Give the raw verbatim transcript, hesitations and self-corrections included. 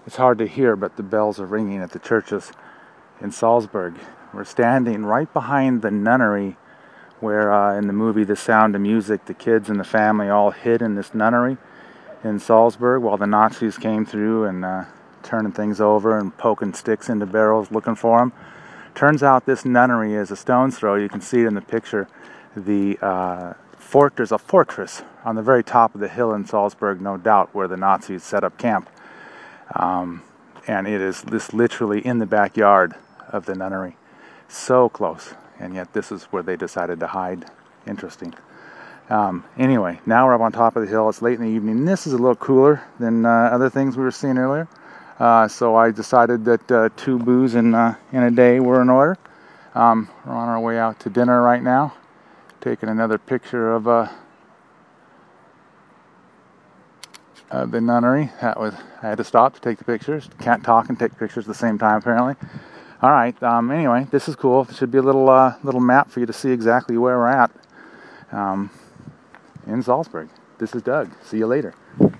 It's hard to hear, but the bells are ringing at the churches in Salzburg. We're standing right behind the nunnery where uh, in the movie The Sound of Music, the kids and the family all hid in this nunnery in Salzburg while the Nazis came through and uh, turning things over and poking sticks into barrels looking for them. Turns out this nunnery is a stone's throw. You can see it in the picture. The uh, fort, there's a fortress on the very top of the hill in Salzburg, no doubt, where the Nazis set up camp. Um, and it is this literally in the backyard of the nunnery. So close. And yet this is where they decided to hide. Interesting. Um, anyway, now we're up on top of the hill. It's late in the evening. This is a little cooler than uh, other things we were seeing earlier. Uh, so I decided that uh, two booze in, uh, in a day were in order. Um, we're on our way out to dinner right now. Taking another picture of uh, uh, the nunnery. That was I had to stop to take the pictures. Can't talk and take pictures at the same time, apparently. All right. Um, anyway, this is cool. There should be a little uh, little map for you to see exactly where we're at um, in Salzburg. This is Doug. See you later.